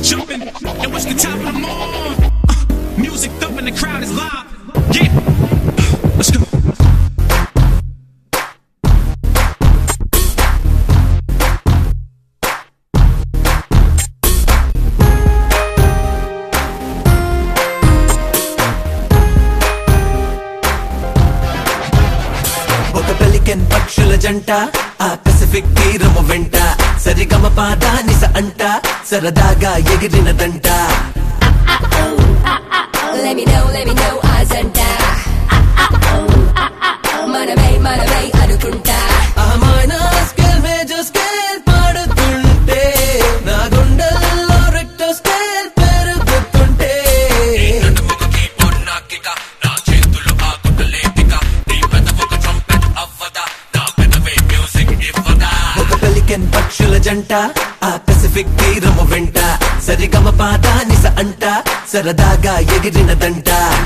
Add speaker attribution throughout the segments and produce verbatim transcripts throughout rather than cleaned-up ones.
Speaker 1: jumping, and watch the top of the morning. Uh, music thumping, the crowd is loud. Yeah, uh, let's go.
Speaker 2: పక్షుల జంట ఆ Pacific తీరము వెంట సరిగమ పాదానిస అంట సరదాగా ఎగిరినదంట.
Speaker 3: Let me know, let me know అజంట మనమై మనమై అనుకుంటా
Speaker 2: అమాయన scale major scale పాడుతుంటే నా గుండెల్లో రెక్టర్ స్కేల్ పెరుగుతుంటే పక్షుల జంట ఆ పసిఫిక్ తీరము వెంట సరిగమ పాదానిస అంట సరదాగా ఎగిరినదంట.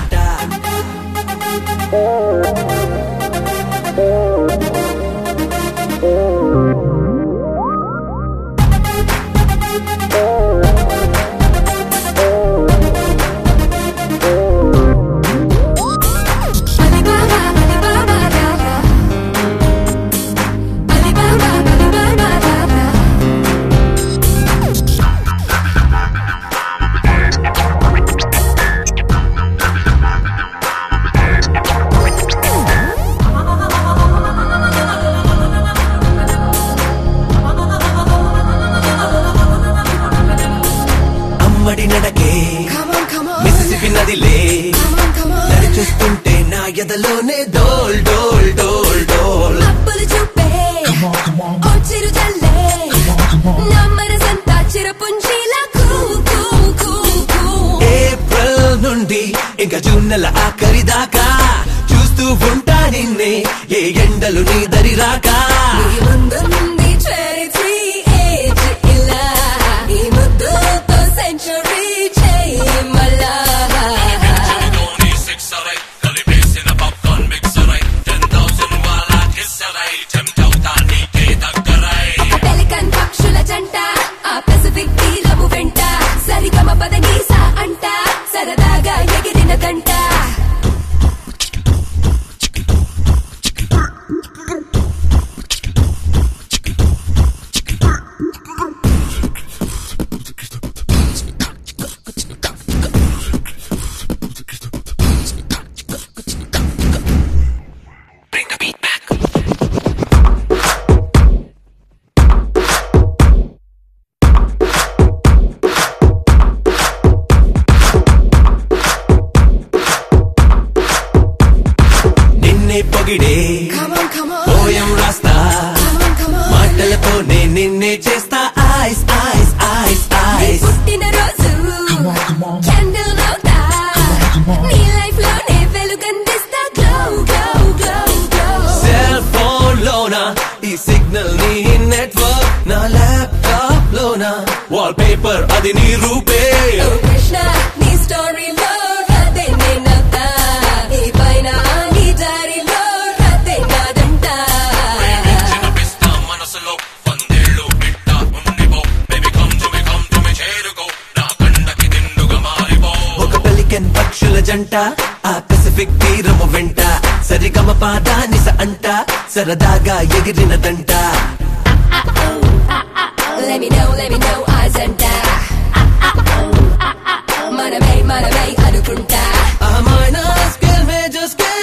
Speaker 2: మడి నడకే మిసిసిపి నదిలే నడిచేస్తుంటే నా ఎదలోనే డోల్ డోల్ డోల్ డోల్
Speaker 3: అప్పులు చూపే ఓ చిరు జల్లే నా మనసంతా చిరపుంజీలా కూ కూ కూ కూ.
Speaker 2: ఏప్రిల్ నుండి ఇంకా జూన్ నెల ఆఖరి దాకా చూస్తూ ఉంటా నిన్నే ఏ ఎండలు నీ దరి రాకా.
Speaker 3: నీ ముందుంది charity age ఇలా ఈ ముద్దుతో సెంచురీ చేయి మళ్ళా. ఒక పెలికన్ పక్షుల జంట ఆ పసిఫిక్ తీరము వెంట సరిగమ పదనీసా అంట సరదాగా ఎగిరినదంట.
Speaker 2: పొగిడే పోయం రాస్తా మాటలతోనే నిన్నే చేస్తా ఐస్ ఐస్ ఐస్ ఐస్.
Speaker 3: పుట్టిన రోజు క్యాండిల్ నవ్వుతా నీ లైఫ్ లోనే వెలుగందిస్తా glow glow glow glow.
Speaker 2: Cell phone లోన ఈ సిగ్నల్ నీ నెట్వర్క్ నా ల్యాప్టాప్ లోన వాల్ పేపర్ అది నీ రూపే.
Speaker 3: ఓ కృష్ణ నీ స్టోరీలో అదే నేనవుతా ఈ పైన నీ దారిలో అదే నాదంట.
Speaker 2: ఒక పెలికన్ పక్షుల జంట ఆ పసిఫిక్ తీరము వెంట సరిగమ పాదానిస అంట సరదాగా ఎగిరినదంట.
Speaker 3: Let me know, let me know అజంట మనమై మనమై అనుకుంటా
Speaker 2: అమాయన స్కేల్ మేజర్ స్కేల్